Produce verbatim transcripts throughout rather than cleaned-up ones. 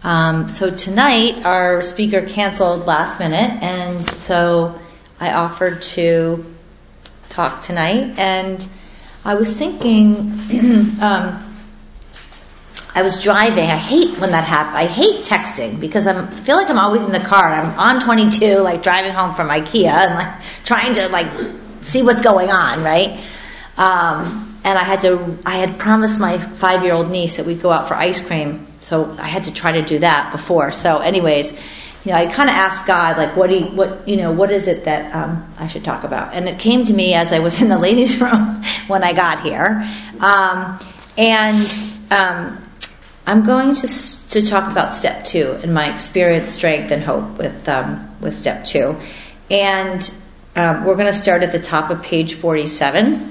Um, so tonight, our speaker canceled last minute, and so I offered to talk tonight. And I was thinking, um, I was driving. I hate when that happens. I hate texting because I'm, I feel like I'm always in the car. I'm on twenty-two, like driving home from IKEA, and like trying to like see what's going on, right? Um, and I had to. I had promised my five-year-old niece that we'd go out for ice cream. So I had to try to do that before. So anyways, you know, I kind of asked God, like, what do you, what, you know, what is it that um, I should talk about? And it came to me as I was in the ladies' room when I got here. Um, and um, I'm going to to talk about step two and my experience, strength, and hope with um, with step two. And um, we're going to start at the top of page forty-seven.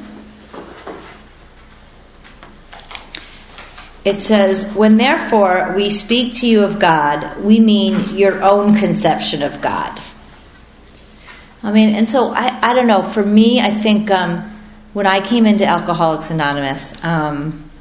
It says, when therefore we speak to you of God, we mean your own conception of God. I mean, and so I, I don't know, for me, I think um, when I came into Alcoholics Anonymous, um,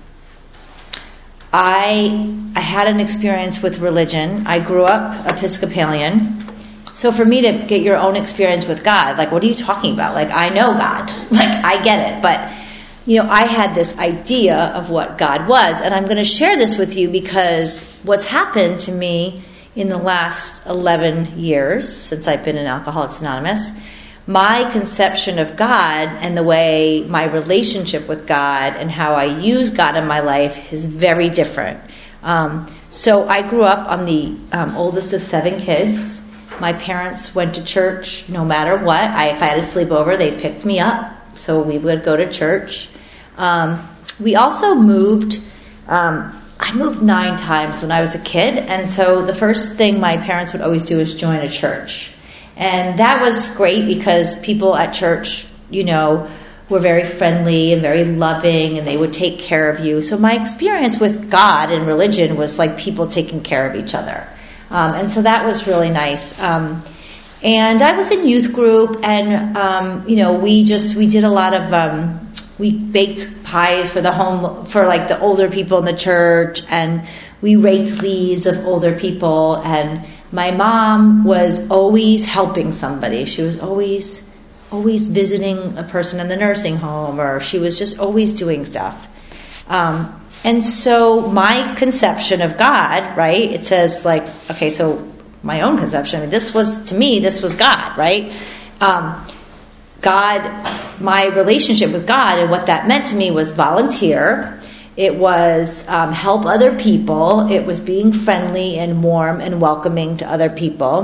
I, I had an experience with religion. I grew up Episcopalian. So for me to get your own experience with God, like, what are you talking about? Like, I know God. Like, I get it, but you know, I had this idea of what God was, and I'm going to share this with you because what's happened to me in the last eleven years since I've been in Alcoholics Anonymous, my conception of God and the way my relationship with God and how I use God in my life is very different. Um, so I grew up, I'm the um, oldest of seven kids. My parents went to church no matter what. I, if I had a sleepover, they picked me up. So we would go to church. Um, we also moved, um, I moved nine times when I was a kid. And so the first thing my parents would always do is join a church. And that was great because people at church, you know, were very friendly and very loving and they would take care of you. So my experience with God and religion was like people taking care of each other. Um, and so that was really nice. Um, And I was in youth group, and um, you know, we just we did a lot of um, we baked pies for the home for like the older people in the church, and we raked leaves of older people. And my mom was always helping somebody. She was always always visiting a person in the nursing home, or she was just always doing stuff. Um, and so my conception of God, right? It says like, okay, so. My own conception. I mean, this was, to me, this was God, right? Um, God, my relationship with God and what that meant to me was volunteer. It was um, help other people. It was being friendly and warm and welcoming to other people.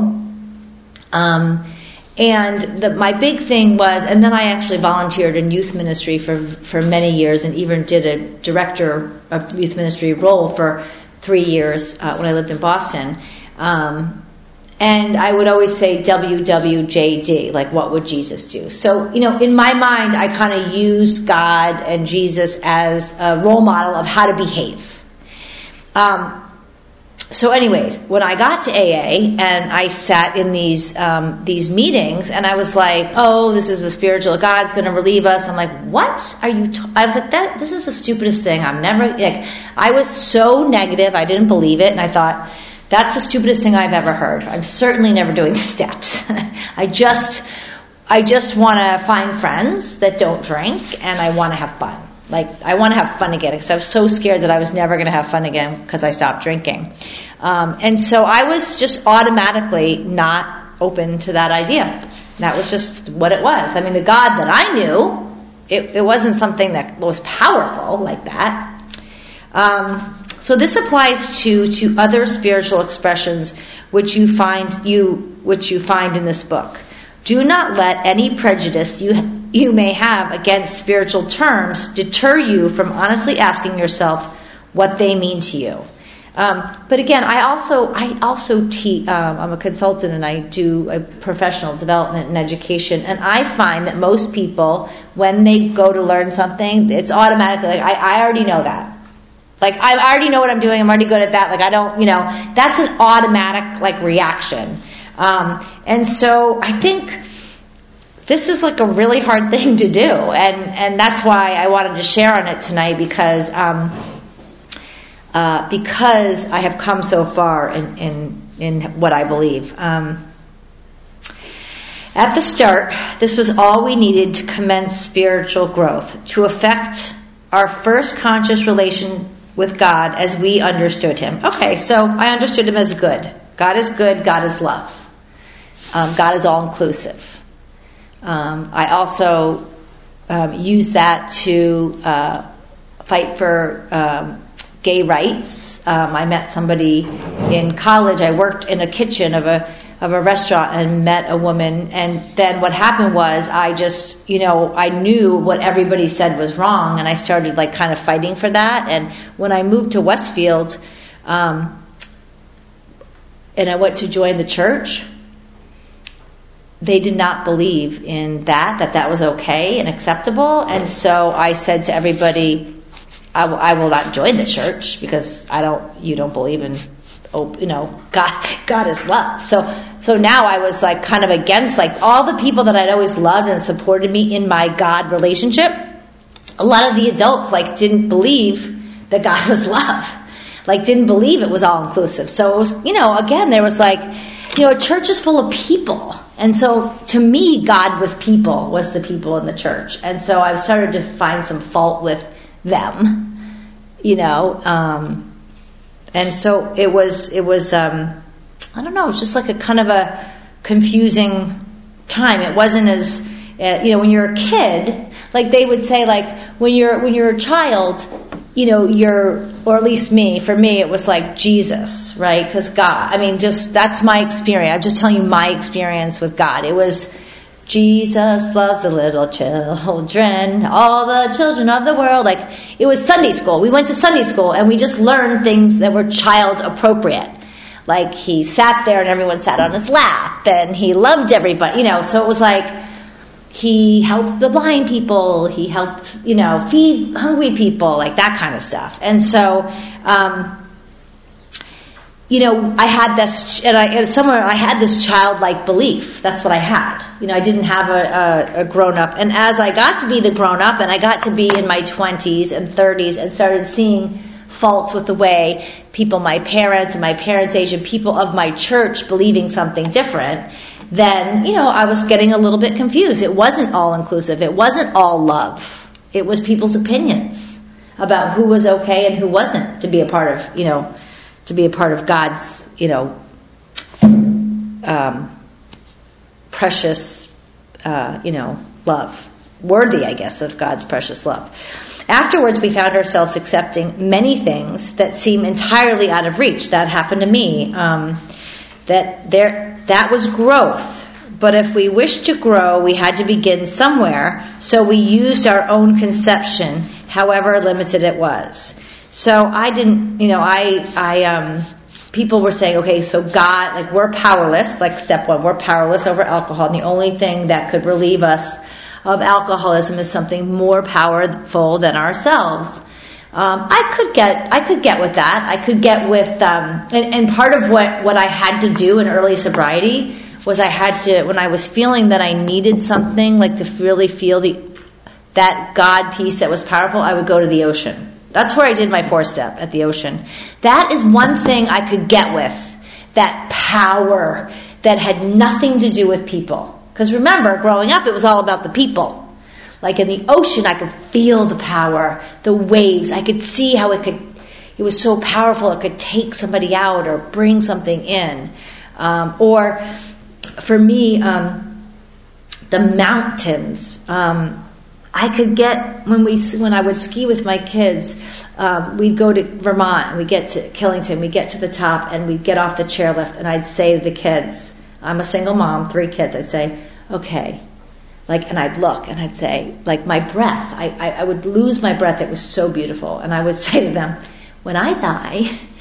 Um, and the, my big thing was, and then I actually volunteered in youth ministry for, for many years and even did a director of youth ministry role for three years uh, when I lived in Boston. Um, And I would always say W W J D, like what would Jesus do? So, you know, in my mind, I kind of use God and Jesus as a role model of how to behave. Um, so anyways, when I got to A A and I sat in these um, these meetings and I was like, oh, this is the spiritual God's going to relieve us. I'm like, what are you? T-? I was like, that. This is the stupidest thing. I'm never like. I was so negative. I didn't believe it, and I thought. That's the stupidest thing I've ever heard. I'm certainly never doing the steps. I just, I just want to find friends that don't drink, and I want to have fun. Like, I want to have fun again, because I was so scared that I was never going to have fun again because I stopped drinking. Um, and so I was just automatically not open to that idea. That was just what it was. I mean, the God that I knew, it, it wasn't something that was powerful like that. Um, So this applies to, to other spiritual expressions which you find you which you find in this book. Do not let any prejudice you you may have against spiritual terms deter you from honestly asking yourself what they mean to you. Um, but again, I also I also teach. Um, I'm a consultant and I do a professional development and education. And I find that most people, when they go to learn something, it's automatically like I, I already know that. Like, I already know what I'm doing. I'm already good at that. Like, I don't, you know, that's an automatic, like, reaction. Um, and so I think this is, like, a really hard thing to do. And, and that's why I wanted to share on it tonight because um, uh, because I have come so far in in, in what I believe. Um, at the start, this was all we needed to commence spiritual growth, to affect our first conscious relation with God as we understood him. Okay, so I understood him as good. God is good, God is love. Um, God is all-inclusive. Um, I also um, use that to uh, fight for um, gay rights. Um, I met somebody in college. I worked in a kitchen of a of a restaurant and met a woman. And then what happened was I just, you know, I knew what everybody said was wrong, and I started like kind of fighting for that. And when I moved to Westfield, um, and I went to join the church, they did not believe in that, that that was okay and acceptable. And so I said to everybody, I will, I will not join the church because I don't, you don't believe in, oh, you know, God, God is love. So, so now I was like kind of against like all the people that I'd always loved and supported me in my God relationship. A lot of the adults like didn't believe that God was love, like didn't believe it was all inclusive. So it was, you know, again, there was like, you know, a church is full of people. And so to me, God was people, was the people in the church. And so I started to find some fault with them, you know. Um, and so it was, it was, um, I don't know, it was just like a kind of a confusing time. It wasn't as, uh, you know, when you're a kid, like they would say, like, when you're, when you're a child, you know, you're, or at least me, for me, it was like Jesus, right? Because God, I mean, just, that's my experience. I'm just telling you my experience with God. It was, Jesus loves the little children, all the children of the world. Like, it was Sunday school. We went to Sunday school and we just learned things that were child appropriate. Like, he sat there and everyone sat on his lap and he loved everybody, you know, so it was like, he helped the blind people. He helped, you know, feed hungry people, like that kind of stuff. And so, um, you know, I had this, and I and somewhere I had this childlike belief. That's what I had. You know, I didn't have a, a, a grown up. And as I got to be the grown up, and I got to be in my twenties and thirties, and started seeing faults with the way people, my parents and my parents' age, and people of my church believing something different, then, you know, I was getting a little bit confused. It wasn't all inclusive. It wasn't all love. It was people's opinions about who was okay and who wasn't to be a part of, you know, to be a part of God's, you know, um, precious, uh, you know, love. Worthy, I guess, of God's precious love. Afterwards, we found ourselves accepting many things that seem entirely out of reach. That happened to me. Um, that there... That was growth. But if we wished to grow, we had to begin somewhere. So we used our own conception, however limited it was. So I didn't, you know, I, I, um, people were saying, okay, so God, like we're powerless, like step one, we're powerless over alcohol. And the only thing that could relieve us of alcoholism is something more powerful than ourselves. Um, I could get, I could get with that. I could get with, um, and, and part of what, what I had to do in early sobriety was I had to, when I was feeling that I needed something, like to really feel the, that God piece that was powerful, I would go to the ocean. That's where I did my four step, at the ocean. That is one thing I could get with, that power that had nothing to do with people. Because remember, growing up, it was all about the people. Like in the ocean, I could feel the power, the waves. I could see how it could, it was so powerful, it could take somebody out or bring something in. Um, or for me, um, the mountains. Um, I could get, when we when I would ski with my kids, um, we'd go to Vermont, and we'd get to Killington, we'd get to the top, and we'd get off the chairlift, and I'd say to the kids, I'm a single mom, three kids, I'd say, okay, like, and I'd look and I'd say, like, my breath, I, I, I would lose my breath. It was so beautiful. And I would say to them, when I die,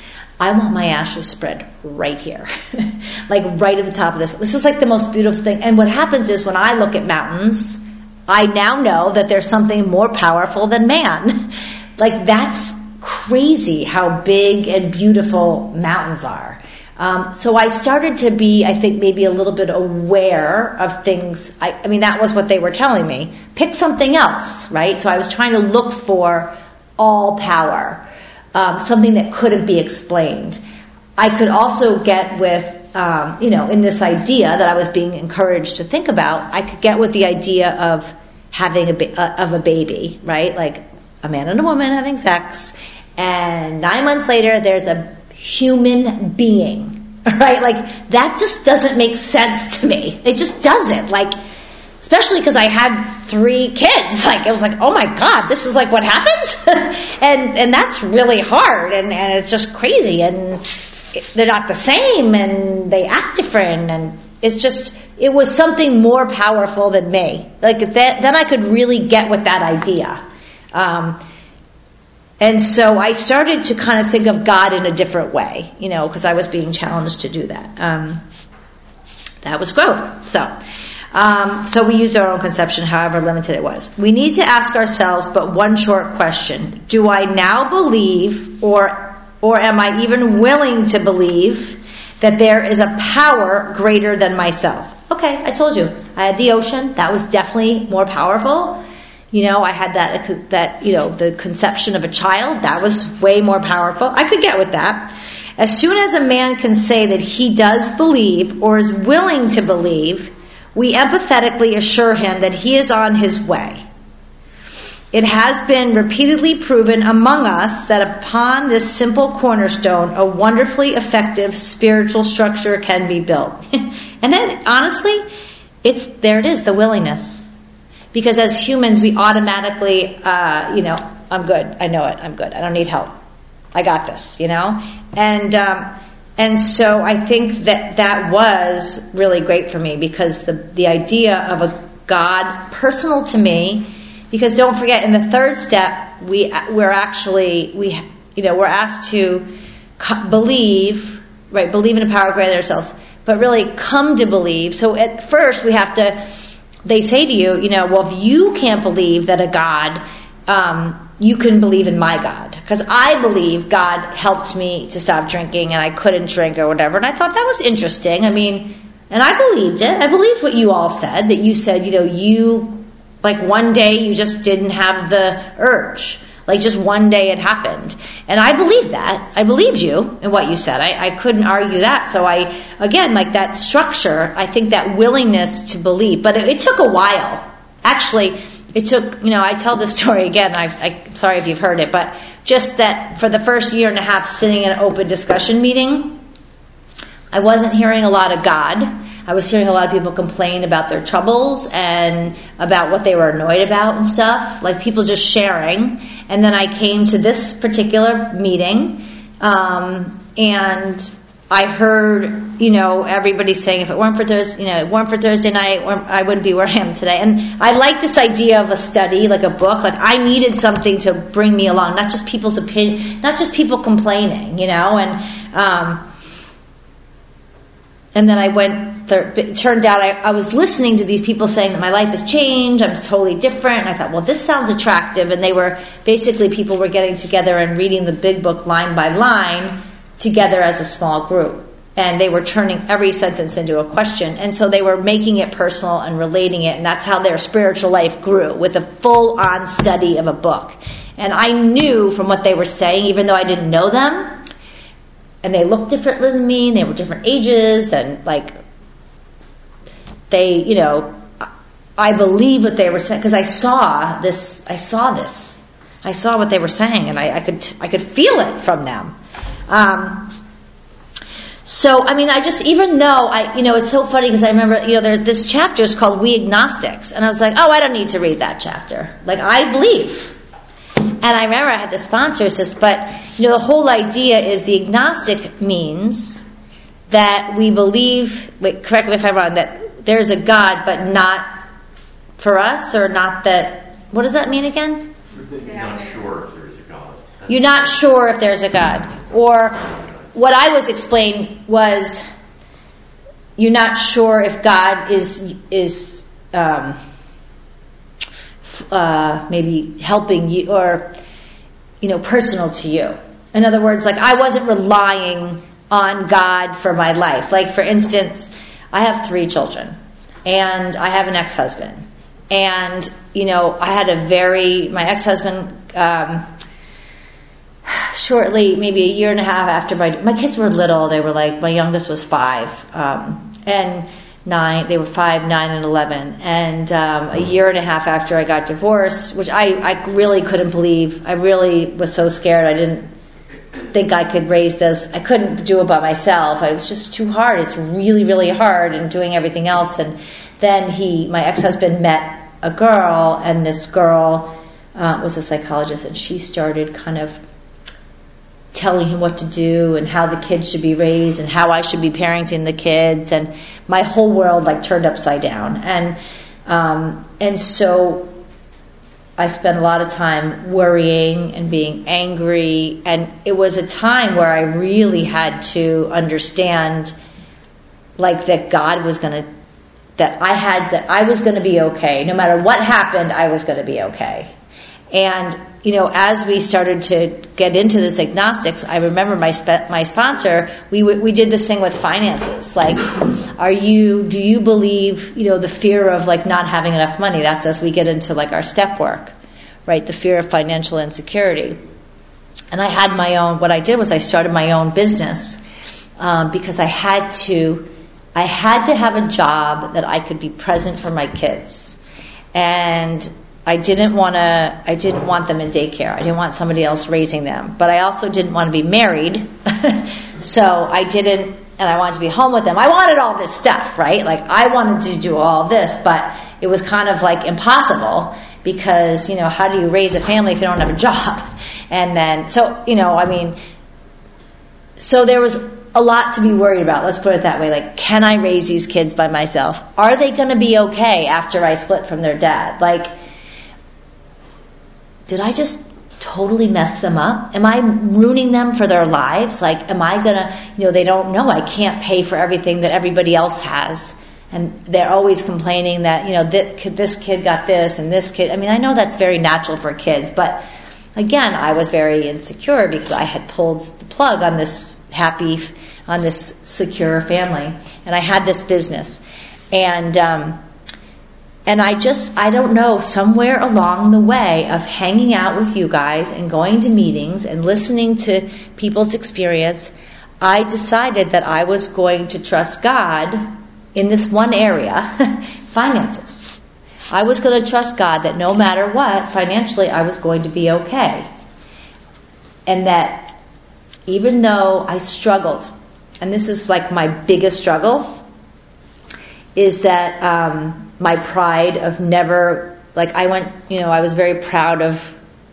I want my ashes spread right here, like right at the top of this. This is like the most beautiful thing. And what happens is when I look at mountains, I now know that there's something more powerful than man. Like, that's crazy how big and beautiful mountains are. Um, so I started to be, I think, maybe a little bit aware of things. I, I mean, that was what they were telling me. Pick something else, right? So I was trying to look for all power. um, something that couldn't be explained. I could also get with, um, you know, in this idea that I was being encouraged to think about, I could get with the idea of having a ba- uh, of a baby, right? Like a man and a woman having sex, and nine months later there's a human being, right? Like that just doesn't make sense to me. It just doesn't. Like, especially because I had three kids. Like, it was like, oh my God, this is like what happens? and and that's really hard, and, and it's just crazy, and they're not the same, and they act different, and it's just, it was something more powerful than me. Like, that, then I could really get with that idea. Um, and so I started to kind of think of God in a different way, you know, because I was being challenged to do that. Um, that was growth. So... Um, so we used our own conception, however limited it was. We need to ask ourselves but one short question. Do I now believe, or or am I even willing to believe, that there is a power greater than myself? Okay, I told you. I had the ocean. That was definitely more powerful. You know, I had that, that you know, the conception of a child. That was way more powerful. I could get with that. As soon as a man can say that he does believe or is willing to believe, we empathetically assure him that he is on his way. It has been repeatedly proven among us that upon this simple cornerstone, a wonderfully effective spiritual structure can be built. And then, honestly, it's there it is, the willingness. Because as humans, we automatically, uh, you know, I'm good, I know it, I'm good, I don't need help. I got this, you know? And... Um, And so I think that that was really great for me, because the, the idea of a God personal to me, because don't forget, in the third step, we, we're actually, we you know, we're asked to believe, right, believe in a power greater than ourselves, but really come to believe. So at first we have to, they say to you, you know, well, if you can't believe that a God, um, you can believe in my God. Because I believe God helped me to stop drinking and I couldn't drink or whatever. And I thought that was interesting. I mean, and I believed it. I believed what you all said, that you said, you know, you, like one day you just didn't have the urge. Like just one day it happened. And I believed that. I believed you in what you said. I, I couldn't argue that. So I, again, like that structure, I think that willingness to believe. But it, it took a while. Actually, it took, you know, I tell this story again, I, I'm sorry if you've heard it, but just that for the first year and a half sitting in an open discussion meeting, I wasn't hearing a lot of God. I was hearing a lot of people complain about their troubles and about what they were annoyed about and stuff, like people just sharing. And then I came to this particular meeting, um, and I heard, you know, everybody saying, if it weren't for Thursday, you know, if it weren't for Thursday night, I wouldn't be where I am today. And I like this idea of a study, like a book. Like I needed something to bring me along, not just people's opinion, not just people complaining, you know. And um, and then I went. Th- it turned out I, I was listening to these people saying that my life has changed. I'm totally different. And I thought, well, this sounds attractive. And they were basically people were getting together and reading the big book line by line together as a small group, and they were turning every sentence into a question, and so they were making it personal and relating it, and that's how their spiritual life grew, with a full-on study of a book. And I knew from what they were saying, even though I didn't know them, and they looked different than me, and they were different ages, and like they, you know, I believe what they were saying, because I saw this, I saw this, I saw what they were saying, and I, I could, I could feel it from them. Um, so, I mean, I just, even though I, you know, it's so funny because I remember, you know, there's this chapter is called We Agnostics. And I was like, oh, I don't need to read that chapter. Like, I believe. And I remember I had the sponsor says, but, you know, the whole idea is the agnostic means that we believe, wait, correct me if I'm wrong, that there's a God, but not for us, or not that, what does that mean again? You're not sure if there's a God. You're not sure if there's a God. Or what I was explained was, you're not sure if God is is um, uh, maybe helping you, or you know, personal to you. In other words, like I wasn't relying on God for my life. Like for instance, I have three children, and I have an ex-husband, and you know, I had a very my ex-husband. Um, shortly, maybe a year and a half after my my kids were little, they were like, my youngest was five, um, and nine. They were five, nine, and eleven. And um, a year and a half after I got divorced, which I, I really couldn't believe. I really was so scared. I didn't think I could raise this. I couldn't do it by myself. It was just too hard. It's really, really hard, and doing everything else. And then he, my ex-husband, met a girl, and this girl uh, was a psychologist, and she started kind of telling him what to do and how the kids should be raised and how I should be parenting the kids, and my whole world like turned upside down. And um, and so I spent a lot of time worrying and being angry, and it was a time where I really had to understand, like, that God was going to, that I had, that I was going to be okay. No matter what happened, I was going to be okay. And, you know, as we started to get into this agnostics, I remember my sp- my sponsor, we w- we did this thing with finances. Like, are you, do you believe, you know, the fear of, like, not having enough money? That's as we get into, like, our step work, right? The fear of financial insecurity. And I had my own, what I did was I started my own business um, because I had to, I had to have a job that I could be present for my kids. And I didn't want to, I didn't want them in daycare. I didn't want somebody else raising them. But I also didn't want to be married. So I didn't, and I wanted to be home with them. I wanted all this stuff, right? Like, I wanted to do all this, but it was kind of like impossible because, you know, how do you raise a family if you don't have a job? And then, so, you know, I mean, so there was a lot to be worried about. Let's put it that way. Like, can I raise these kids by myself? Are they going to be okay after I split from their dad? Like, did I just totally mess them up? Am I ruining them for their lives? Like, am I going to, you know, they don't know I can't pay for everything that everybody else has. And they're always complaining that, you know, this kid, this kid got this and this kid. I mean, I know that's very natural for kids. But, again, I was very insecure because I had pulled the plug on this happy, on this secure family. And I had this business. And, um, And I just, I don't know, somewhere along the way of hanging out with you guys and going to meetings and listening to people's experience, I decided that I was going to trust God in this one area, finances. I was going to trust God that no matter what, financially, I was going to be okay. And that even though I struggled, and this is like my biggest struggle, is that um, my pride of never, like I went, you know, I was very proud of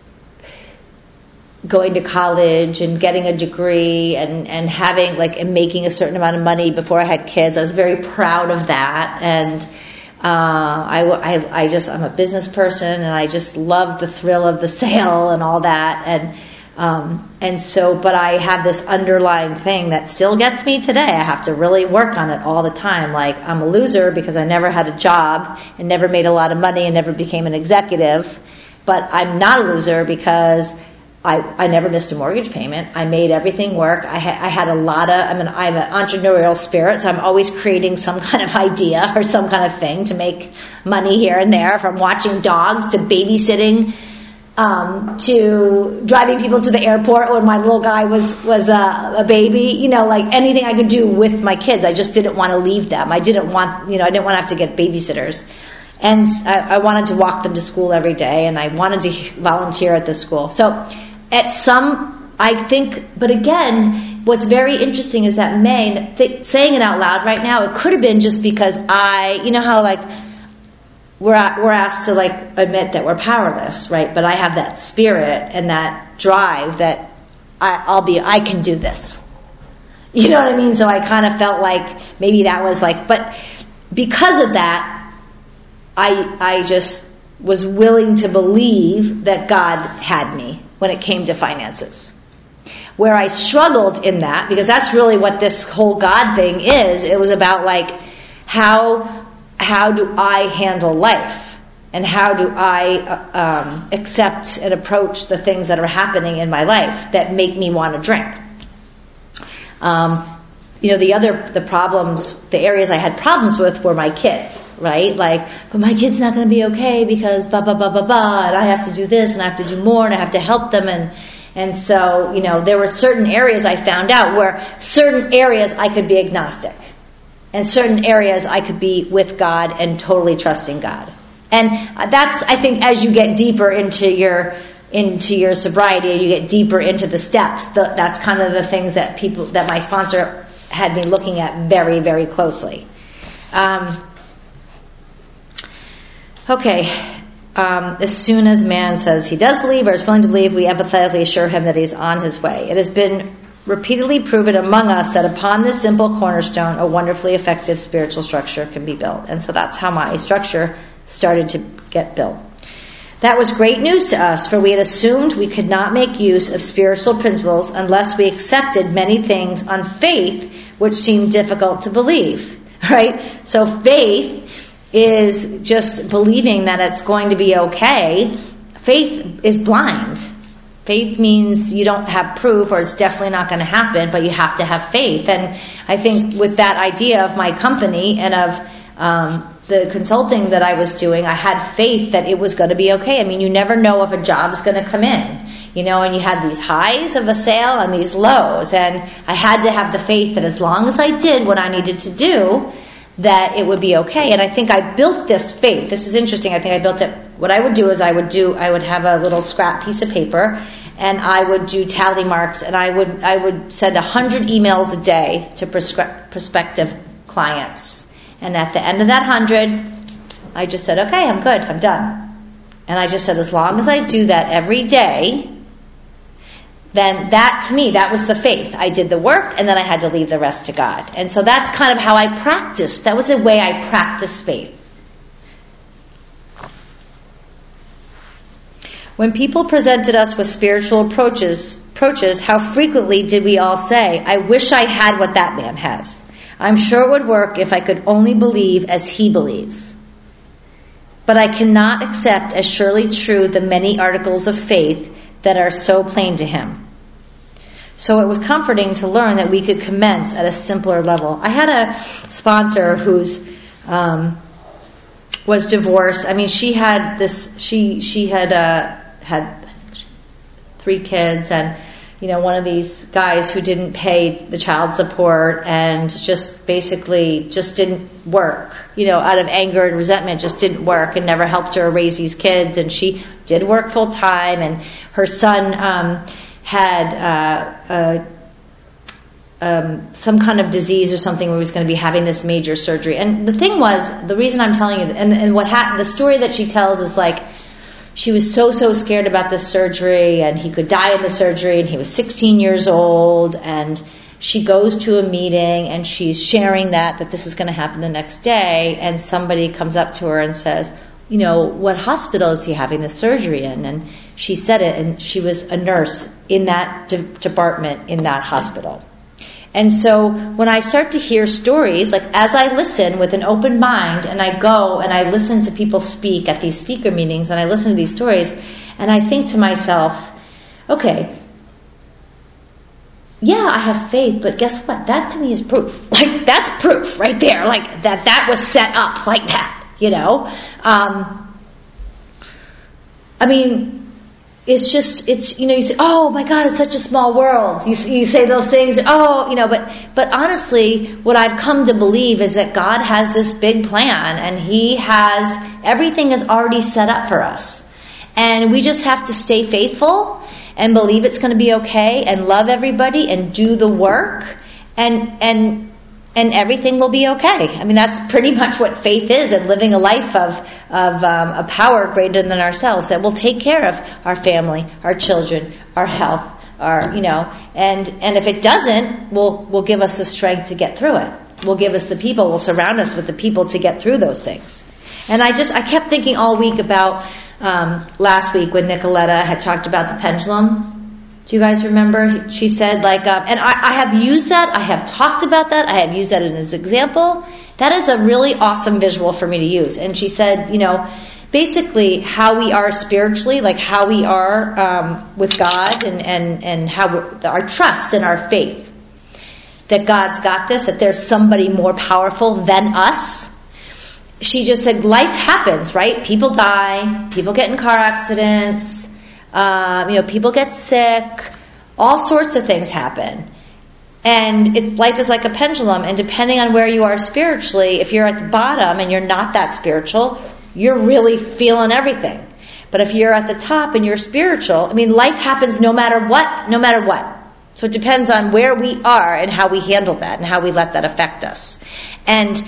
going to college and getting a degree and, and having, like, and making a certain amount of money before I had kids. I was very proud of that. And uh, I, I, I just, I'm a business person and I just love the thrill of the sale and all that. And Um, and so, but I have this underlying thing that still gets me today. I have to really work on it all the time. Like, I'm a loser because I never had a job and never made a lot of money and never became an executive. But I'm not a loser because I, I never missed a mortgage payment. I made everything work. I, ha- I had a lot of, I mean, I'm an entrepreneurial spirit, so I'm always creating some kind of idea or some kind of thing to make money here and there, from watching dogs to babysitting, Um, to driving people to the airport when my little guy was was a, a baby, you know, like anything I could do with my kids. I just didn't want to leave them. I didn't want, you know, I didn't want to have to get babysitters, and I, I wanted to walk them to school every day, and I wanted to volunteer at the school. So, at some, I think, but again, what's very interesting is that May, th- saying it out loud right now, it could have been just because I, you know how like. We're we're asked to, like, admit that we're powerless, right? But I have that spirit and that drive that I, I'll be, I can do this. You know what I mean? So I kind of felt like maybe that was like, but because of that, I I just was willing to believe that God had me when it came to finances. Where I struggled in that, because that's really what this whole God thing is. It was about, like, how. How do I handle life? And how do I uh, um, accept and approach the things that are happening in my life that make me want to drink? Um, you know, the other, the problems, the areas I had problems with were my kids, right? Like, but my kid's not going to be okay because blah, blah, blah, blah, blah, and I have to do this and I have to do more and I have to help them. And, And so, you know, there were certain areas I found out where certain areas I could be agnostic. And certain areas I could be with God and totally trusting God. And that's, I think, as you get deeper into your into your sobriety, and you get deeper into the steps, the, that's kind of the things that people, that my sponsor had me looking at very, very closely. Um, okay. Um, as soon as man says he does believe or is willing to believe, we empathetically assure him that he's on his way. It has been repeatedly proven among us that upon this simple cornerstone, a wonderfully effective spiritual structure can be built. And so that's how my structure started to get built. That was great news to us, for we had assumed we could not make use of spiritual principles unless we accepted many things on faith which seemed difficult to believe, right? So faith is just believing that it's going to be okay. Faith is blind. Faith means you don't have proof, or it's definitely not going to happen, but you have to have faith. And I think with that idea of my company and of um, the consulting that I was doing, I had faith that it was going to be okay. I mean, you never know if a job's going to come in, you know, and you had these highs of a sale and these lows. And I had to have the faith that as long as I did what I needed to do, that it would be okay. And I think I built this faith. This is interesting. I think I built it. What I would do is I would do, I would have a little scrap piece of paper, and I would do tally marks, and I would I would send a hundred emails a day to prescri- prospective clients. And at the end of that hundred, I just said, okay, I'm good, I'm done. And I just said, as long as I do that every day, then that, to me, that was the faith. I did the work, and then I had to leave the rest to God. And so that's kind of how I practiced. That was the way I practiced faith. When people presented us with spiritual approaches, approaches, how frequently did we all say, I wish I had what that man has. I'm sure it would work if I could only believe as he believes. But I cannot accept as surely true the many articles of faith that are so plain to him. So it was comforting to learn that we could commence at a simpler level. I had a sponsor who's um, was divorced. I mean, she had this. She she had uh, had three kids, and you know, one of these guys who didn't pay the child support and just basically just didn't work. You know, out of anger and resentment, just didn't work and never helped her raise these kids. And she did work full time, and her son um, had uh, a, um, some kind of disease or something where he was going to be having this major surgery. And the thing was, the reason I'm telling you, and, and what happened, the story that she tells is like, she was so, so scared about this surgery, and he could die in the surgery, and he was sixteen years old, and she goes to a meeting, and she's sharing that, that this is going to happen the next day, and somebody comes up to her and says, you know, what hospital is he having this surgery in? And she said it, and she was a nurse in that de- department in that hospital. And so when I start to hear stories, like as I listen with an open mind, and I go and I listen to people speak at these speaker meetings, and I listen to these stories, and I think to myself, okay, yeah, I have faith, but guess what? That to me is proof. Like, that's proof right there. Like, that that was set up like that, you know? Um, I mean, it's just, it's, you know, you say, oh my God, it's such a small world. You, you say those things, oh, you know, but, but honestly, what I've come to believe is that God has this big plan, and He has, everything is already set up for us. And we just have to stay faithful and believe it's going to be okay, and love everybody and do the work, and and and everything will be okay. I mean, that's pretty much what faith is, and living a life of of um, a power greater than ourselves that will take care of our family, our children, our health, our, you know, and and if it doesn't, will will give us the strength to get through it. Will give us the people. Will surround us with the people to get through those things. And I just I kept thinking all week about. Um, last week when Nicoletta had talked about the pendulum. Do you guys remember? She said, like, uh, and I, I have used that, I have talked about that, I have used that as an example. That is a really awesome visual for me to use. And she said, you know, basically how we are spiritually, like how we are um, with God, and, and, and how we're, our trust and our faith. That God's got this, that there's somebody more powerful than us. She just said, life happens, right? People die, people get in car accidents, Um, you know, people get sick. All sorts of things happen. And it, life is like a pendulum. And depending on where you are spiritually, if you're at the bottom and you're not that spiritual, you're really feeling everything. But if you're at the top and you're spiritual, I mean, life happens no matter what, no matter what. So it depends on where we are and how we handle that and how we let that affect us. And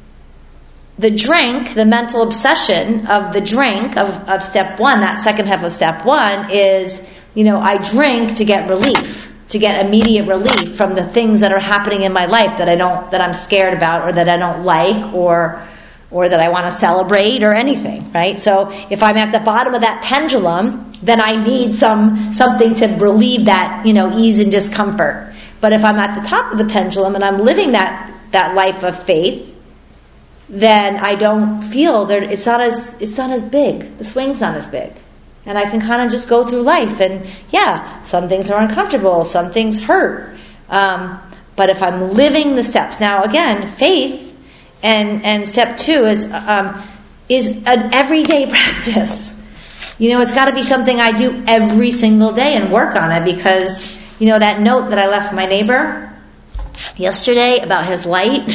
the drink, the mental obsession of the drink of, of step one, that second half of step one is, you know, I drink to get relief, to get immediate relief from the things that are happening in my life that I don't, that I'm scared about or that I don't like or or that I want to celebrate or anything, right? So if I'm at the bottom of that pendulum, then I need some something to relieve that, you know, ease and discomfort. But if I'm at the top of the pendulum and I'm living that that life of faith, then I don't feel there. It's not as it's not as big. The swing's not as big, and I can kind of just go through life. And yeah, some things are uncomfortable, some things hurt. Um, but if I'm living the steps, now again, faith. And and step two is um, is an everyday practice. You know, it's got to be something I do every single day and work on it because, you know, that note that I left my neighbor yesterday about his light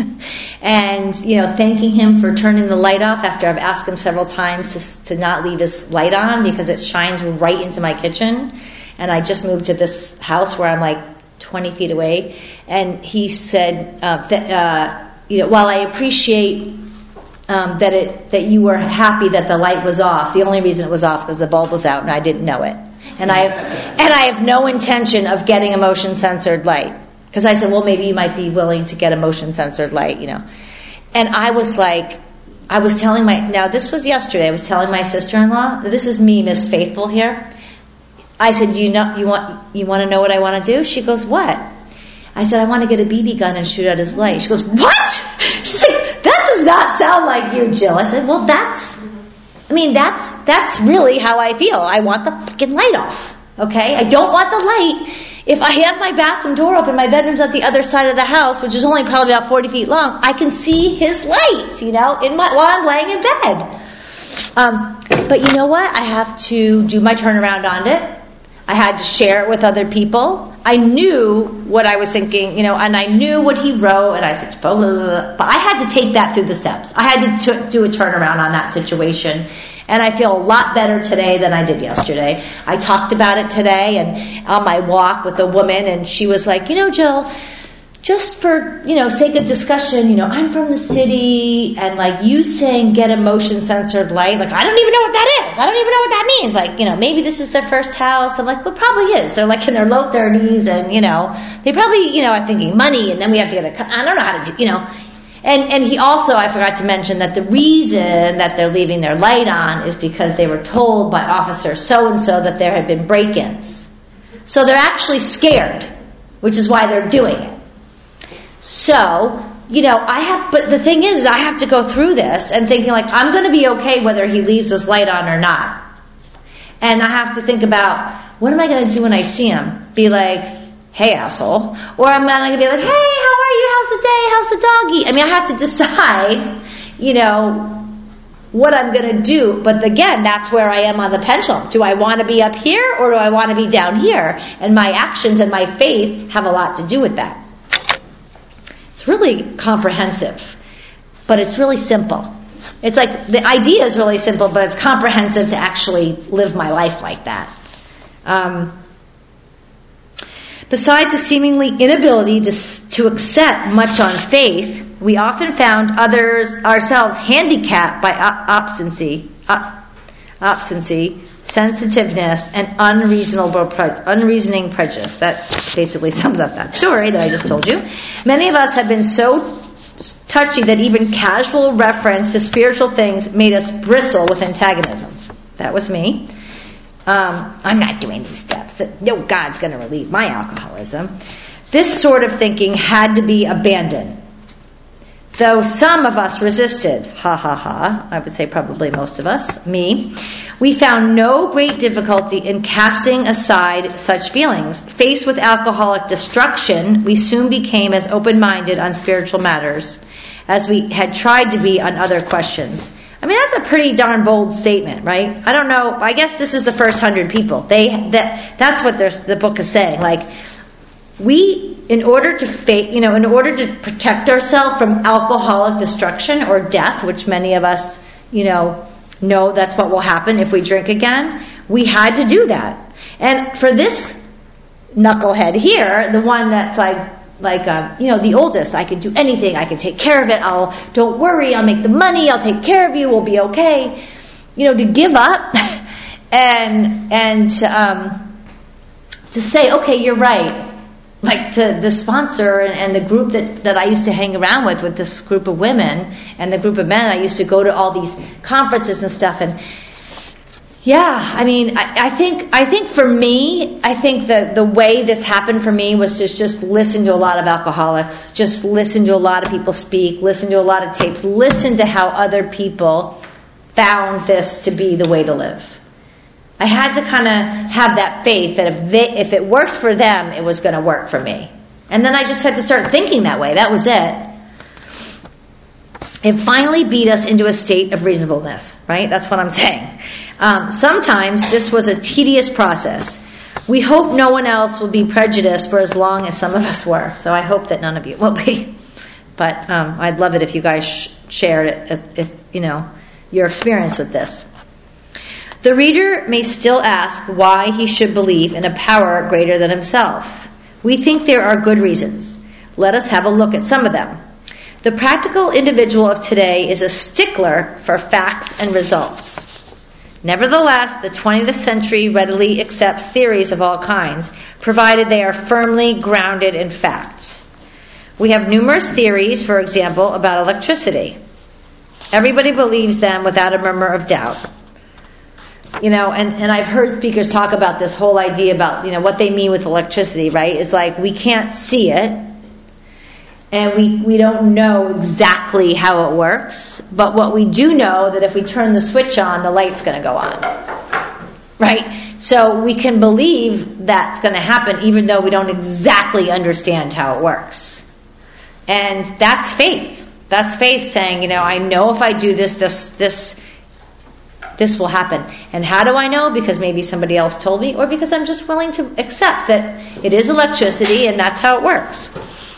and, you know, thanking him for turning the light off after I've asked him several times to, to not leave his light on because it shines right into my kitchen. And I just moved to this house where I'm like twenty feet away. And he said, uh, th- uh you know, while I appreciate um, that it that you were happy that the light was off, the only reason it was off because the bulb was out and I didn't know it, and I and I have no intention of getting a motion censored light because I said, well, maybe you might be willing to get a motion censored light, you know, and I was like, I was telling my now this was yesterday. I was telling my sister-in-law, this is me, Miss Faithful here. I said, you know, you want you want to know what I want to do? She goes, what? I said, I want to get a B B gun and shoot at his light. She goes, what? She's like, that does not sound like you, Jill. I said, well, that's, I mean, that's that's really how I feel. I want the fucking light off, okay? I don't want the light. If I have my bathroom door open, my bedroom's at the other side of the house, which is only probably about forty feet long, I can see his light, you know, in my while I'm laying in bed. Um, but you know what? I have to do my turnaround on it. I had to share it with other people. I knew what I was thinking, you know, and I knew what he wrote, and I said, blah, blah, blah. But I had to take that through the steps. I had to t- do a turnaround on that situation, and I feel a lot better today than I did yesterday. I talked about it today, and on my walk with a woman, and she was like, you know, Jill, just for, you know, sake of discussion, you know, I'm from the city, and like you saying get a motion censored light, like I don't even know what that is. I don't even know what that means. Like, you know, maybe this is their first house. I'm like, well, it probably is. They're like in their low thirties, and you know, they probably, you know, are thinking money, and then we have to get a. I don't know how to do, you know. And and he also, I forgot to mention that the reason that they're leaving their light on is because they were told by officer so and so that there had been break-ins. So they're actually scared, which is why they're doing it. So, you know, I have, but the thing is, I have to go through this and thinking like, I'm going to be okay whether he leaves his light on or not. And I have to think about, what am I going to do when I see him? Be like, hey, asshole. Or I'm going to be like, hey, how are you? How's the day? How's the doggy? I mean, I have to decide, you know, what I'm going to do. But again, that's where I am on the pendulum. Do I want to be up here or do I want to be down here? And my actions and my faith have a lot to do with that. It's really comprehensive, but it's really simple. It's like the idea is really simple, but it's comprehensive to actually live my life like that. Um, besides the seemingly inability to, to accept much on faith, we often found others ourselves handicapped by obstinacy, obstinacy, sensitiveness, and unreasonable pre- unreasoning prejudice. That basically sums up that story that I just told you. Many of us have been so touchy that even casual reference to spiritual things made us bristle with antagonism. That was me. Um, I'm not doing these steps. That no God's going to relieve my alcoholism. This sort of thinking had to be abandoned. Though some of us resisted, ha ha ha, I would say probably most of us, me, we found no great difficulty in casting aside such feelings. Faced with alcoholic destruction, we soon became as open-minded on spiritual matters as we had tried to be on other questions. I mean, that's a pretty darn bold statement, right? I don't know. I guess this is the first hundred people. They that that's what the book is saying. Like, we, in order to fa- you know, in order to protect ourselves from alcoholic destruction or death, which many of us, you know, know that's what will happen if we drink again, we had to do that. And for this knucklehead here, the one that's like, like uh, you know, the oldest, I can do anything. I can take care of it. I'll don't worry. I'll make the money. I'll take care of you. We'll be okay. You know, to give up and and um, to say, okay, you're right. Like to the sponsor and, and the group that, that I used to hang around with, with this group of women and the group of men, I used to go to all these conferences and stuff. And yeah, I mean, I, I think I think for me, I think the, the way this happened for me was just, just listen to a lot of alcoholics, just listen to a lot of people speak, listen to a lot of tapes, listen to how other people found this to be the way to live. I had to kind of have that faith that if they, if it worked for them, it was going to work for me. And then I just had to start thinking that way. That was it. It finally beat us into a state of reasonableness, right? That's what I'm saying. Um, sometimes this was a tedious process. We hope no one else will be prejudiced for as long as some of us were. So I hope that none of you will be. But um, I'd love it if you guys sh- shared it, if, if, you know, your experience with this. The reader may still ask why he should believe in a power greater than himself. We think there are good reasons. Let us have a look at some of them. The practical individual of today is a stickler for facts and results. Nevertheless, the twentieth century readily accepts theories of all kinds, provided they are firmly grounded in fact. We have numerous theories, for example, about electricity. Everybody believes them without a murmur of doubt. You know, and, and I've heard speakers talk about this whole idea about, you know, what they mean with electricity, right? It's like we can't see it, and we, we don't know exactly how it works, but what we do know that if we turn the switch on, the light's going to go on, right? So we can believe that's going to happen even though we don't exactly understand how it works. And that's faith. That's faith saying, you know, I know if I do this, this, this, this will happen. And how do I know? Because maybe somebody else told me, or because I'm just willing to accept that it is electricity and that's how it works.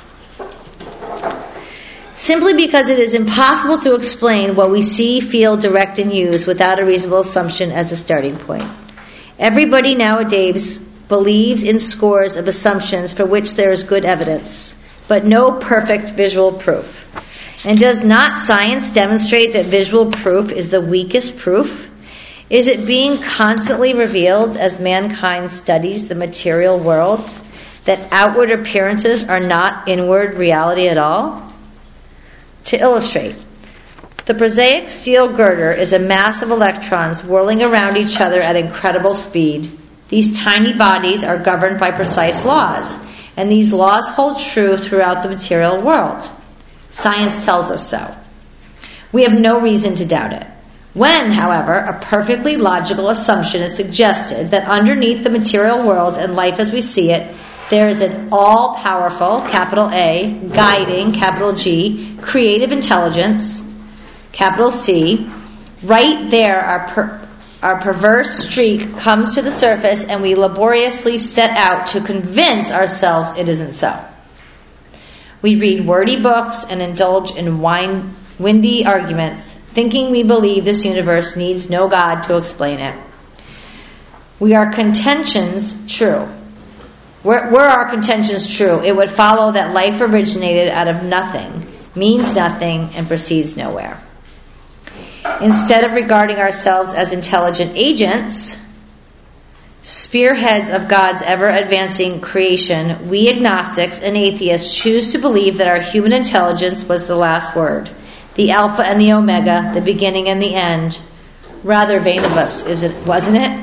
Simply because it is impossible to explain what we see, feel, direct, and use without a reasonable assumption as a starting point. Everybody nowadays believes in scores of assumptions for which there is good evidence, but no perfect visual proof. And does not science demonstrate that visual proof is the weakest proof? Is it being constantly revealed as mankind studies the material world that outward appearances are not inward reality at all? To illustrate, the prosaic steel girder is a mass of electrons whirling around each other at incredible speed. These tiny bodies are governed by precise laws, and these laws hold true throughout the material world. Science tells us so. We have no reason to doubt it. When, however, a perfectly logical assumption is suggested that underneath the material world and life as we see it, there is an all-powerful, capital A, guiding, capital G, creative intelligence, capital C, right there our, per, our perverse streak comes to the surface and we laboriously set out to convince ourselves it isn't so. We read wordy books and indulge in wine, windy arguments, thinking we believe this universe needs no God to explain it. We are contentions true. Were, were our contentions true, it would follow that life originated out of nothing, means nothing, and proceeds nowhere. Instead of regarding ourselves as intelligent agents, spearheads of God's ever-advancing creation, we agnostics and atheists choose to believe that our human intelligence was the last word, the Alpha and the Omega, the beginning and the end. Rather vain of us, is it, wasn't it?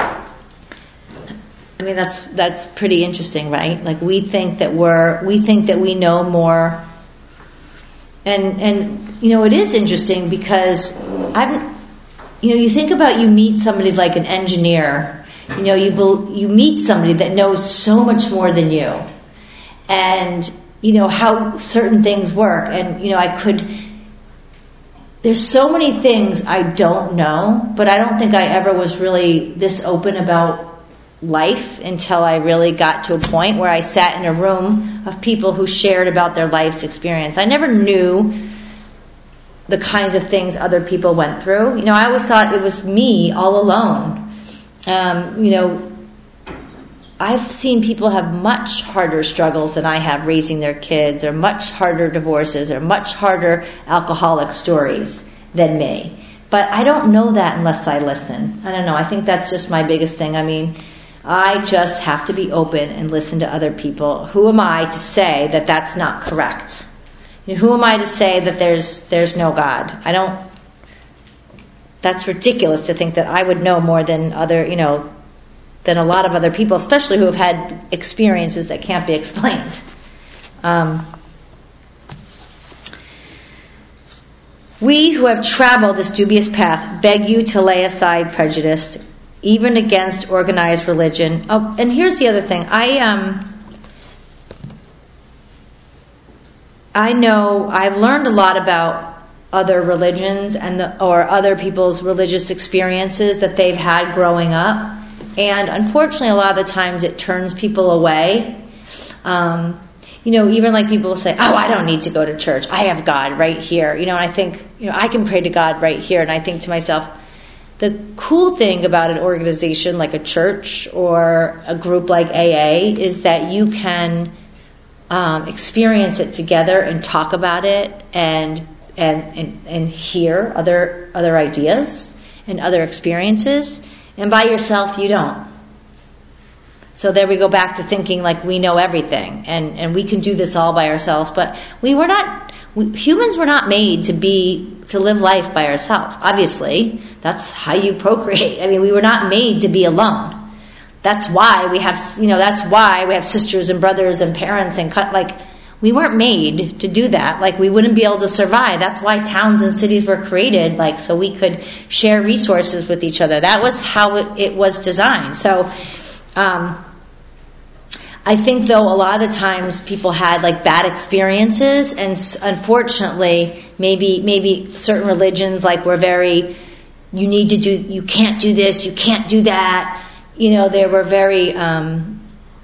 I mean, that's that's pretty interesting, right? Like we think that we're we think that we know more, and and you know it is interesting because I'm, you know, you think about you meet somebody like an engineer, you know, you you meet somebody that knows so much more than you, and you know how certain things work, and you know I could. there's so many things I don't know, but I don't think I ever was really this open about life until I really got to a point where I sat in a room of people who shared about their life's experience. I never knew the kinds of things other people went through. You know, I always thought it was me all alone. Um, you know, I've seen people have much harder struggles than I have raising their kids, or much harder divorces, or much harder alcoholic stories than me. But I don't know that unless I listen. I don't know. I think that's just my biggest thing. I mean, I just have to be open and listen to other people. Who am I to say that that's not correct? You know, who am I to say that there's there's no God? I don't. That's ridiculous to think that I would know more than other, you know, than a lot of other people, especially who have had experiences that can't be explained. Um, we who have traveled this dubious path beg you to lay aside prejudice, even against organized religion. Oh, and here's the other thing. I um, I know I've learned a lot about other religions and the, or other people's religious experiences that they've had growing up. And unfortunately, a lot of the times it turns people away. Um, you know, even like people will say, oh, I don't need to go to church. I have God right here. You know, and I think, you know, I can pray to God right here. And I think to myself, the cool thing about an organization like a church or a group like A A is that you can um, experience it together and talk about it and and and, and hear other other ideas and other experiences. And by yourself, you don't. So there we go back to thinking like we know everything, and, and we can do this all by ourselves. But we were not. We, humans were not made to be to live life by ourselves. Obviously, that's how you procreate. I mean, we were not made to be alone. That's why we have, you know, that's why we have sisters and brothers and parents and cut like. We weren't made to do that. Like, we wouldn't be able to survive. That's why towns and cities were created, like, so we could share resources with each other. That was how it, it was designed. So, um, I think, though, a lot of the times people had, like, bad experiences, and unfortunately, maybe maybe certain religions, like, were very, you need to do, you can't do this, you can't do that. You know, they were very, um,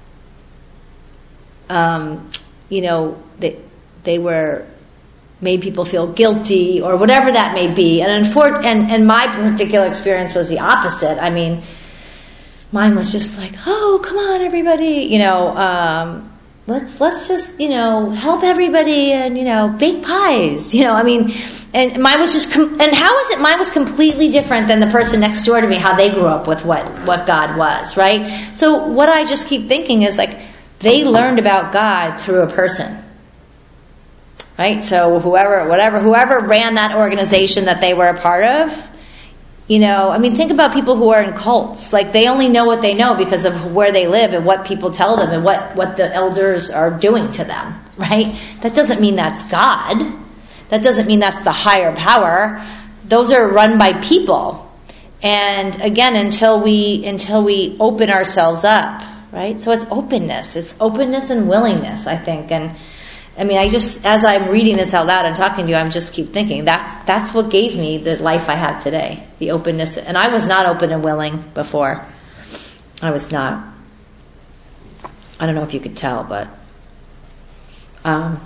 um, you know, they, they were made people feel guilty or whatever that may be. And, unfor- and and my particular experience was the opposite. I mean, mine was just like, oh, come on, everybody, you know, um, let's let's just, you know, help everybody and, you know, bake pies, you know, I mean, and mine was just, com- and how is it mine was completely different than the person next door to me, how they grew up with what, what God was, right? So what I just keep thinking is like, they learned about God through a person, right? So whoever, whatever, whoever ran that organization that they were a part of, you know, I mean, think about people who are in cults. Like, they only know what they know because of where they live and what people tell them and what, what the elders are doing to them, right? That doesn't mean that's God. That doesn't mean that's the higher power. Those are run by people. And again, until we until we open ourselves up, right? So it's openness. It's openness and willingness, I think. And I mean, I just, as I'm reading this out loud and talking to you, I'm just keep thinking, that's that's what gave me the life I have today, the openness. And I was not open and willing before. I was not. I don't know if you could tell, but um,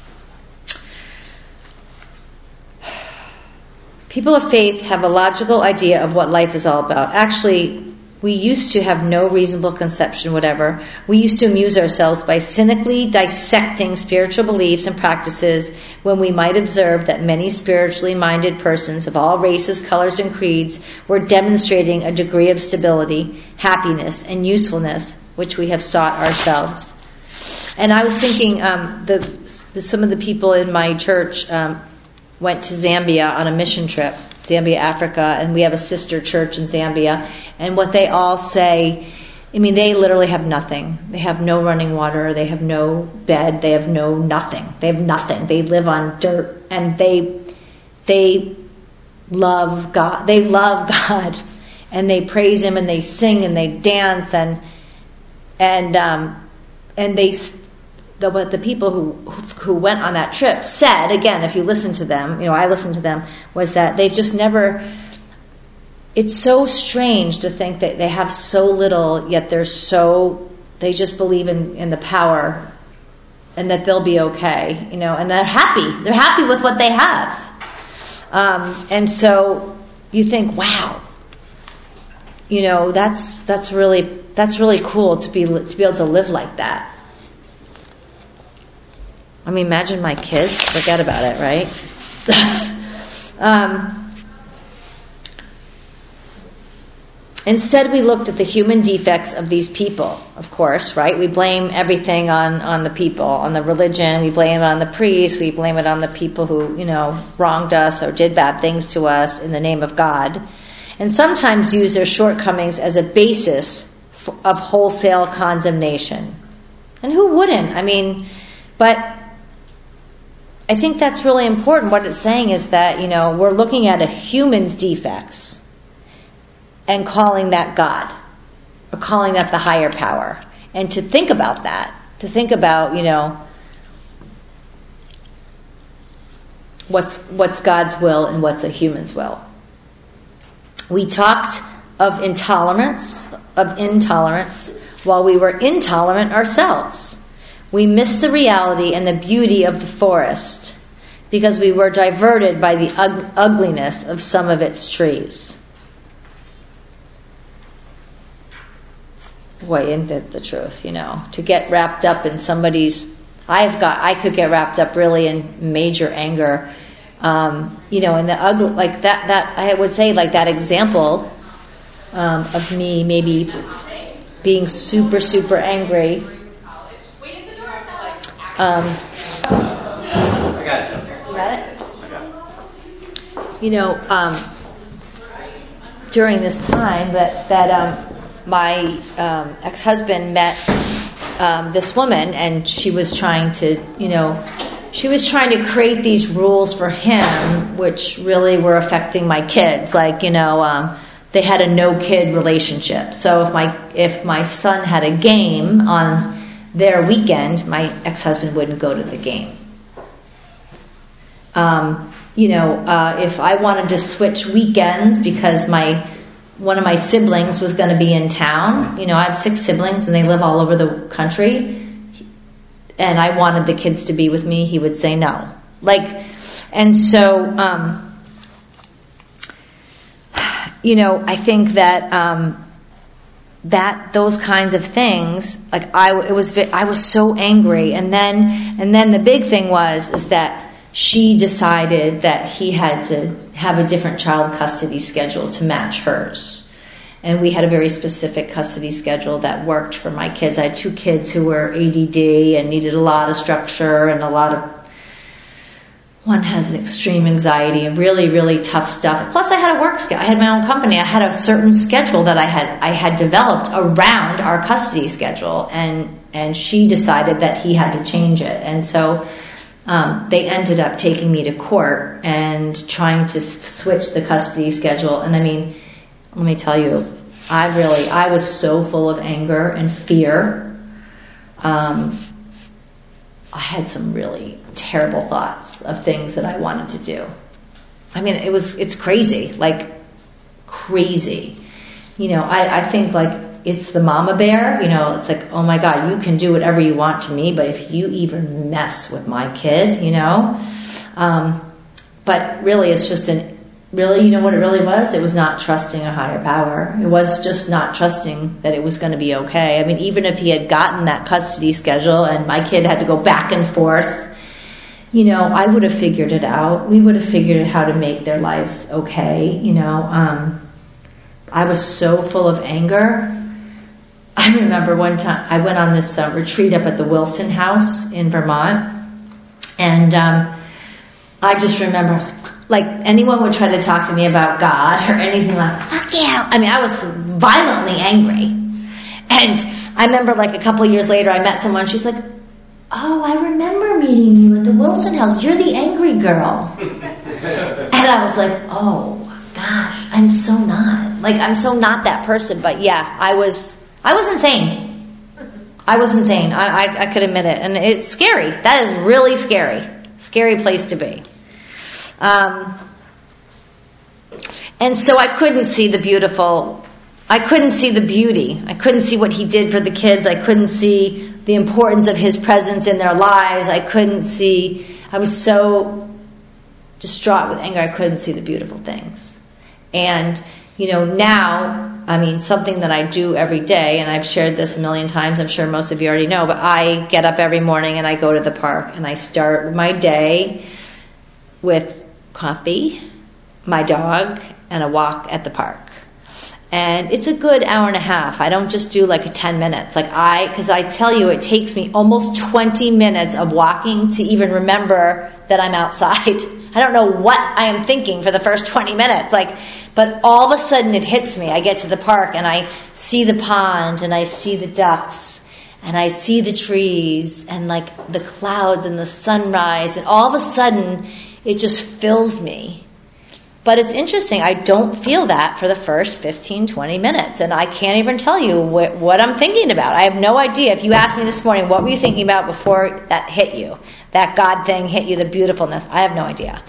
people of faith have a logical idea of what life is all about. Actually, we used to have no reasonable conception whatever. We used to amuse ourselves by cynically dissecting spiritual beliefs and practices when we might observe that many spiritually minded persons of all races, colors, and creeds were demonstrating a degree of stability, happiness, and usefulness which we have sought ourselves. And I was thinking, um, the, the some of the people in my church um, went to Zambia on a mission trip. Zambia, Africa, and we have a sister church in Zambia, and what they all say, I mean, they literally have nothing. They have no running water, they have no bed, they have no nothing. They have nothing. They live on dirt, and they they love God. They love God, and they praise Him, and they sing, and they dance, and and um, and they the, what the people who who went on that trip said, again, if you listen to them, you know, I listened to them, was that they've just never, it's so strange to think that they have so little, yet they're so, they just believe in, in the power and that they'll be okay, you know, and they're happy. They're happy with what they have. Um, and so you think, wow, you know, that's that's really that's really cool to be to be able to live like that. I mean, imagine my kids. Forget about it, right? um, instead, we looked at the human defects of these people, of course, right? We blame everything on, on the people, on the religion. We blame it on the priests. We blame it on the people who, you know, wronged us or did bad things to us in the name of God. And sometimes use their shortcomings as a basis for, of wholesale condemnation. And who wouldn't? I mean, but I think that's really important. What it's saying is that, you know, we're looking at a human's defects and calling that God, or calling that the higher power. And to think about that, to think about, you know, what's what's God's will and what's a human's will. We talked of intolerance, of intolerance, while we were intolerant ourselves. We missed the reality and the beauty of the forest because we were diverted by the ug- ugliness of some of its trees. Boy, isn't that the truth, you know? To get wrapped up in somebody's... I've got... I could get wrapped up really in major anger. Um, you know, and the ugly... Like that, that... I would say, like, that example um, of me maybe being super, super angry... Um, I got it. You got it? You know, um, during this time that that um, my um, ex-husband met um, this woman, and she was trying to, you know, she was trying to create these rules for him, which really were affecting my kids. Like, you know, um, they had a no-kid relationship. So if my if my son had a game on their weekend, my ex-husband wouldn't go to the game. Um, you know, uh, if I wanted to switch weekends because my one of my siblings was going to be in town, you know, I have six siblings and they live all over the country, and I wanted the kids to be with me, he would say no. Like, and so, um, you know, I think that. Um, that those kinds of things, like I it was I was so angry, and then and then the big thing was is that she decided that he had to have a different child custody schedule to match hers, and we had a very specific custody schedule that worked for my kids. I had two kids who were A D D and needed a lot of structure and a lot of. One has an extreme anxiety and really, really tough stuff. Plus, I had a work schedule. I had my own company. I had a certain schedule that I had I had developed around our custody schedule, and and she decided that he had to change it. And so um, they ended up taking me to court and trying to s- switch the custody schedule. And I mean, let me tell you, I really I was so full of anger and fear. Um, I had some really terrible thoughts of things that I wanted to do. I mean, it was, it's crazy, like crazy. You know, I, I think like it's the mama bear, you know, it's like, oh my God, you can do whatever you want to me, but if you even mess with my kid, you know, um, but really it's just an, really, you know what it really was? It was not trusting a higher power. It was just not trusting that it was going to be okay. I mean, even if he had gotten that custody schedule and my kid had to go back and forth, you know, I would have figured it out. We would have figured out how to make their lives okay, you know. Um, I was so full of anger. I remember one time I went on this uh, retreat up at the Wilson House in Vermont, and um, I just remember I was like, like anyone would try to talk to me about God or anything like that. Fuck yeah. I mean, I was violently angry. And I remember like a couple years later, I met someone. She's like, oh, I remember meeting you at the Wilson House. You're the angry girl. And I was like, oh, gosh, I'm so not. Like, I'm so not that person. But yeah, I was, I was insane. I was insane. I, I, I could admit it. And it's scary. That is really scary. Scary place to be. Um, and so I couldn't see the beautiful... I couldn't see the beauty. I couldn't see what he did for the kids. I couldn't see the importance of his presence in their lives. I couldn't see... I was so distraught with anger, I couldn't see the beautiful things. And, you know, now, I mean, something that I do every day, and I've shared this a million times, I'm sure most of you already know, but I get up every morning and I go to the park and I start my day with coffee, my dog, and a walk at the park. And it's a good hour and a half. I don't just do like a ten minutes. Like I, because I tell you, it takes me almost twenty minutes of walking to even remember that I'm outside. I don't know what I am thinking for the first twenty minutes. Like, but all of a sudden it hits me. I get to the park and I see the pond and I see the ducks and I see the trees and like the clouds and the sunrise. And all of a sudden it just fills me. But it's interesting, I don't feel that for the first fifteen, twenty minutes. And I can't even tell you what, what I'm thinking about. I have no idea. If you asked me this morning, what were you thinking about before that hit you? That God thing hit you, the beautifulness. I have no idea.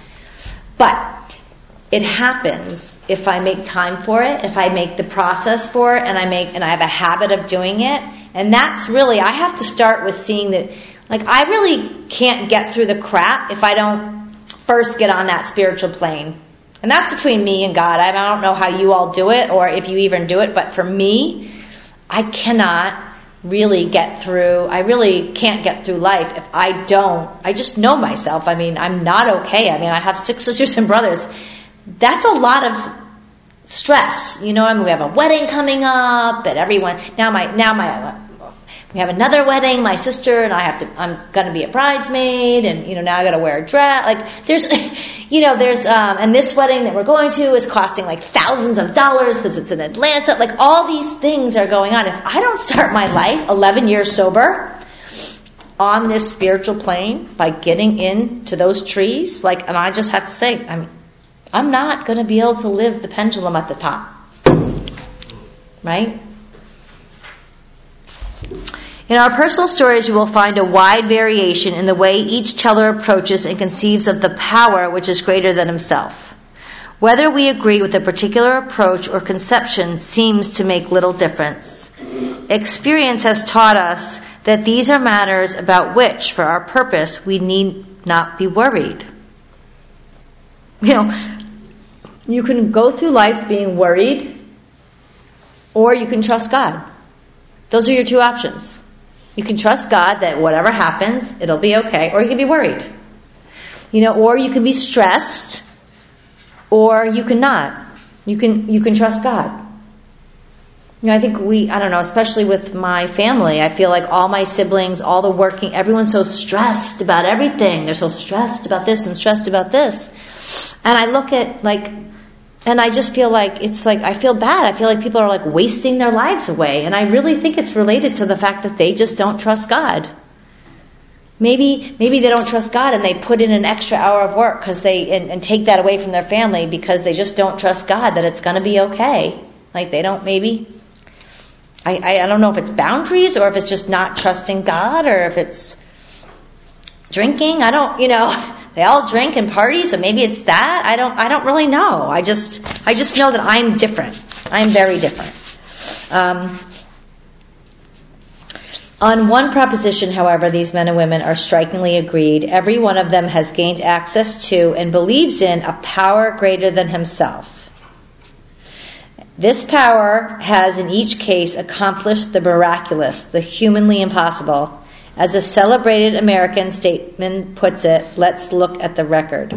But it happens if I make time for it, if I make the process for it, and I make and I have a habit of doing it. And that's really, I have to start with seeing that, like, I really can't get through the crap if I don't first get on that spiritual plane. And that's between me and God. I don't know how you all do it or if you even do it, but for me, I cannot really get through, I really can't get through life if I don't, I just know myself. I mean, I'm not okay. I mean, I have six sisters and brothers. That's a lot of stress. You know, I mean, we have a wedding coming up and everyone, now my, now my, we have another wedding, my sister and I have to, I'm going to be a bridesmaid and, you know, now I got to wear a dress. Like there's, you know, there's, um, and this wedding that we're going to is costing like thousands of dollars because it's in Atlanta. Like all these things are going on. If I don't start my life eleven years sober on this spiritual plane by getting into those trees, like, and I just have to say, I mean, I'm not going to be able to live the pendulum at the top. Right? In our personal stories, you will find a wide variation in the way each teller approaches and conceives of the power which is greater than himself. Whether we agree with a particular approach or conception seems to make little difference. Experience has taught us that these are matters about which, for our purpose, we need not be worried. You know, you can go through life being worried, or you can trust God. Those are your two options. You can trust God that whatever happens, it'll be okay, or you can be worried. You know, or you can be stressed, or you can not. You can you can trust God. You know, I think we, I don't know, especially with my family, I feel like all my siblings, all the working, everyone's so stressed about everything. They're so stressed about this and stressed about this. And I look at, like, and I just feel like it's like, I feel bad. I feel like people are like wasting their lives away. And I really think it's related to the fact that they just don't trust God. Maybe maybe they don't trust God and they put in an extra hour of work because they and, and take that away from their family because they just don't trust God that it's going to be okay. Like they don't maybe. I, I, I don't know if it's boundaries or if it's just not trusting God or if it's drinking. I don't, you know... They all drink and party, so maybe it's that. I don't I don't really know. I just I just know that I'm different. I'm very different. Um, on one proposition, however, these men and women are strikingly agreed. Every one of them has gained access to and believes in a power greater than himself. This power has in each case accomplished the miraculous, the humanly impossible. As a celebrated American statesman puts it, let's look at the record.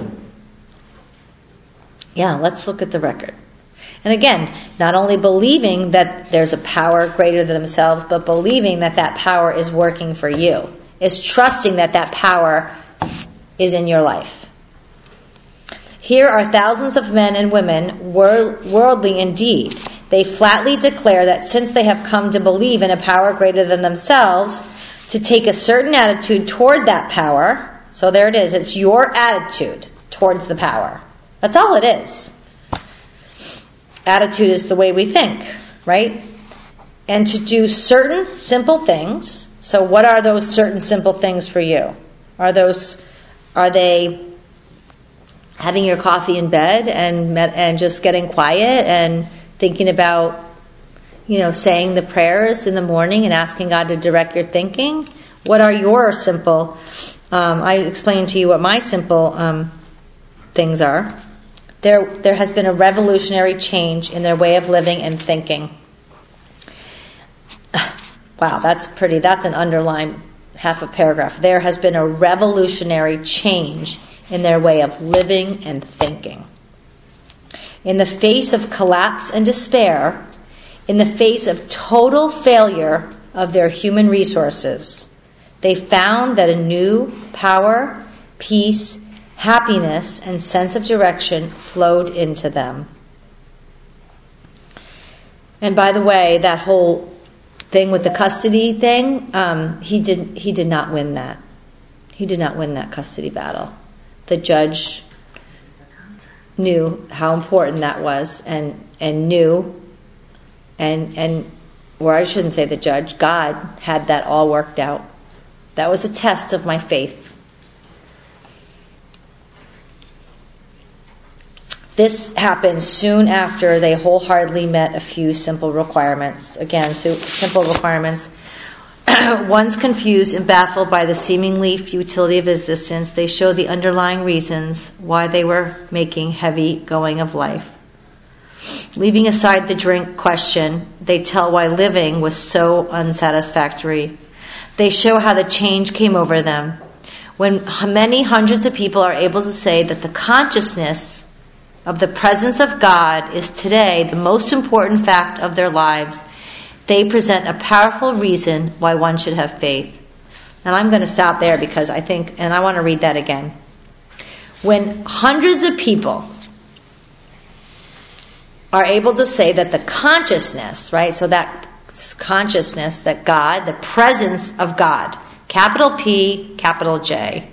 Yeah, let's look at the record. And again, not only believing that there's a power greater than themselves, but believing that that power is working for you. Is trusting that that power is in your life. Here are thousands of men and women, worldly indeed. They flatly declare that since they have come to believe in a power greater than themselves, to take a certain attitude toward that power. So there it is. It's your attitude towards the power. That's all it is. Attitude is the way we think, right? And to do certain simple things So what are those certain simple things for you? Are those, are they having your coffee in bed and and just getting quiet and thinking about, you know, saying the prayers in the morning and asking God to direct your thinking? What are your simple, um, I explained to you what my simple um, things are. There, there has been a revolutionary change in their way of living and thinking. Wow, that's pretty, that's an underline, half a paragraph. There has been a revolutionary change in their way of living and thinking. In the face of collapse and despair, in the face of total failure of their human resources, they found that a new power, peace, happiness, and sense of direction flowed into them. And by the way, that whole thing with the custody thing, um, he did he did not win that. He did not win that custody battle. The judge knew how important that was, and and knew, and and or I shouldn't say the judge, God had that all worked out. That was a test of my faith. This happened soon after they wholeheartedly met a few simple requirements. Again, so simple requirements. Once confused and baffled by the seemingly futility of existence, they show the underlying reasons why they were making heavy going of life. Leaving aside the drink question, they tell why living was so unsatisfactory. They show how the change came over them. When many hundreds of people are able to say that the consciousness of the presence of God is today the most important fact of their lives, they present a powerful reason why one should have faith. And I'm going to stop there because I think, and I want to read that again. When hundreds of people are able to say that the consciousness, right, so that consciousness that God, the presence of God, capital P, capital J.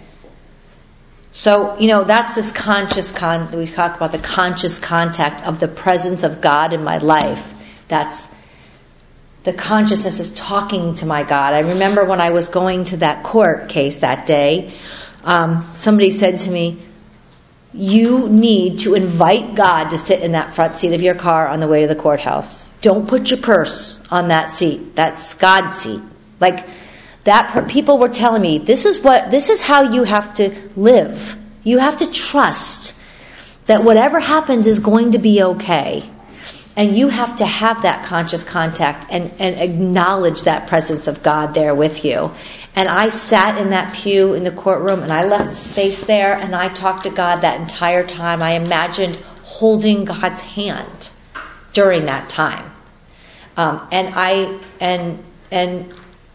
So, you know, that's this conscious, con- we talk about the conscious contact of the presence of God in my life. That's, the consciousness is talking to my God. I remember when I was going to that court case that day, um, somebody said to me, you need to invite God to sit in that front seat of your car on the way to the courthouse. Don't put your purse on that seat. That's God's seat. Like that, per- people were telling me, this is what, this is how you have to live. You have to trust that whatever happens is going to be okay. And you have to have that conscious contact and, and acknowledge that presence of God there with you. And I sat in that pew in the courtroom and I left space there and I talked to God that entire time. I imagined holding God's hand during that time. Um, and I and and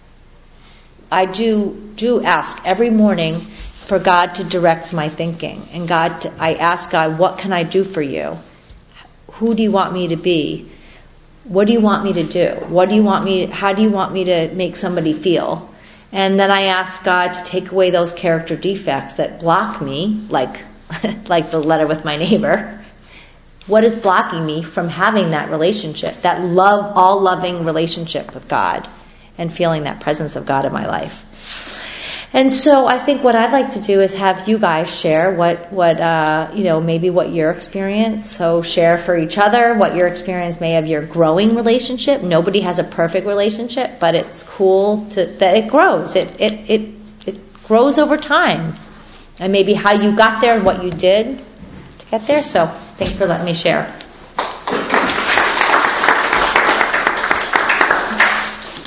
I do do ask every morning for God to direct my thinking. And God, to, I ask God, what can I do for you? Who do you want me to be? What do you want me to do? What do you want me? How do you want me to make somebody feel? And then I ask God to take away those character defects that block me, like like the letter with my neighbor. What is blocking me from having that relationship, that love, all-loving relationship with God, and feeling that presence of God in my life? And so I think what I'd like to do is have you guys share what, what uh, you know, maybe what your experience, so share for each other what your experience may have your growing relationship. Nobody has a perfect relationship, but it's cool to that it grows. It it it, it grows over time. And maybe how you got there and what you did to get there. So thanks for letting me share.